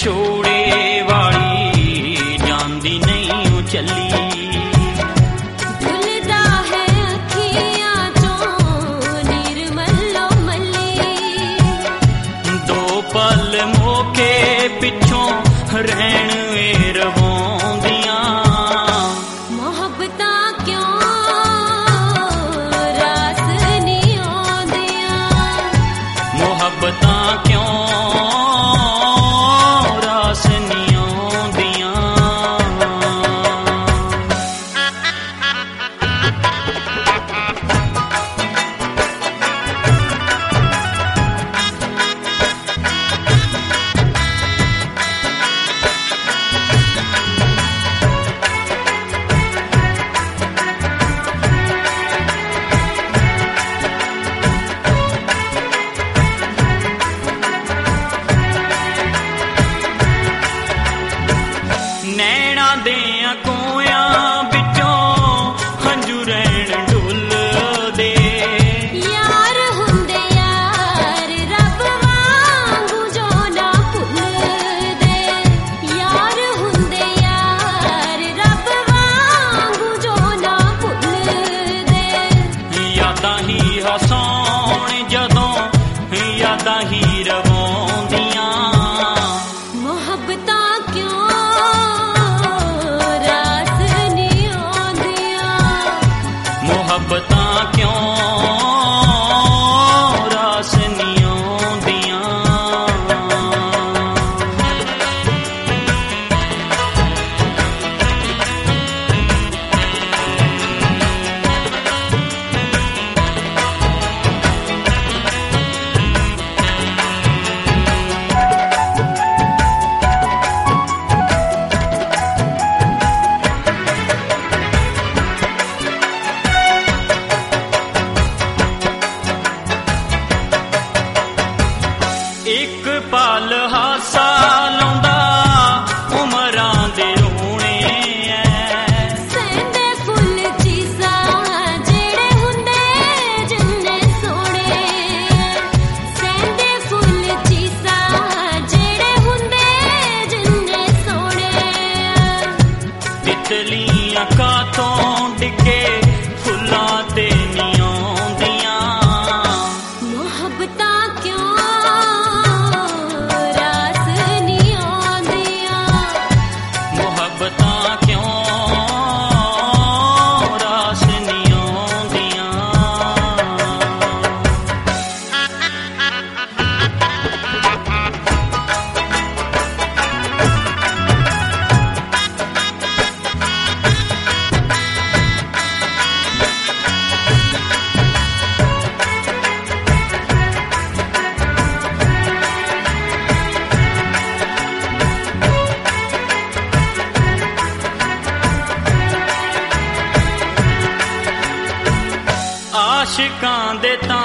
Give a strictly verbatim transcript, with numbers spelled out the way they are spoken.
ਵਿਛੋੜੇ ਵਾਲੀ ਜਾਂਦੀ ਨਹੀਂ ਉਹ ਚੱਲੀ। ਡੁੱਲਦਾ ਹੈ ਅੱਖੀਆਂ ਚੋਂ ਨੀਰ ਮੱਲੋ ਮੱਲੀ। ਦੋ ਪਲ ਮੌਕੇ ਪਿੱਛੋਂ ਰਹਿਣ ਵੇ ਰਵਾਉਂਦੀਆਂ। ਮੁਹੱਬਤਾਂ ਕਿਉਂ ਰਾਸ ਨਹੀਂ ਆਉਂਦੀਆਂ। ਮੁਹੱਬਤਾਂ ਕਿਉਂ ਰਾਸ ਨਹੀਂ ਆਉਂਦੀਆਂ। ਨੈਣਾਂ ਦਿਆਂ ਕੋਇਆਂ ਵਿੱਚੋਂ ਹੰਝੂ ਰਹਿਣ ਡੁੱਲਦੇ। ਯਾਰ ਹੁੰਦੇ ਯਾਰ ਰੱਬ ਵਾਂਗੂ ਜੋ ਨਾ ਭੁੱਲਦੇ। ਯਾਰ ਹੁੰਦੇ ਯਾਰ ਰੱਬ ਵਾਂਗੂ ਜੋ ਨਾ ਭੁੱਲਦੇ। ਯਾਦਾਂ ਹੀ ਹਸਾਉਣ ਜਦੋਂ ਯਾਦਾਂ ਹੀ ਰਵਾਉਂਦੀਆਂ। ਮੁਹੱਬਤਾਂ ਕਿਉਂ ਰਾਸ ਨਹੀਂ ਆਉਂਦੀਆਂ। ਮੁਹੱਬਤਾਂ ਕਿਉਂ ਰਾਸ ਨਹੀਂ ਆਉਂਦੀਆਂ। ਇੱਕ ਪਲ ਹਾਸਾ ਲਾਉਂਦਾ ਉਮਰਾਂ ਦੇ ਰੋਣੇ ਐ। ਸਹਿੰਦੇ ਫੁੱਲ ਚੀਜ਼ਾਂ ਜਿਹੜੇ ਹੁੰਦੇ ਜਿੰਨੇ ਸੋਹਣੇ। ਸਹਿੰਦੇ ਫੁੱਲ ਚੀਜ਼ਾਂ ਜਿਹੜੇ ਹੁੰਦੇ ਜਿੰਨੇ ਸੋਹਣੇ। ਤਿਤਲੀਆਂ ਕਾਤੋਂ ਡਿੱਗੇ ਫੁੱਲਾਂ ਤੇ ਨਹੀਂ ਆਉਂਦੀਆਂ। ਮੁਹੱਬਤਾਂ ਕਿਉਂ ਰਾਸ ਨਹੀਂ ਆਉਂਦੀਆਂ। ਮੁਹੱਬਤਾਂ ਕਿਉਂ ਰਾਸ ਨਹੀਂ ਆਉਂਦੀਆਂ। ਆਸ਼ਿਕਾਂ ਦੇ ਤਾਂ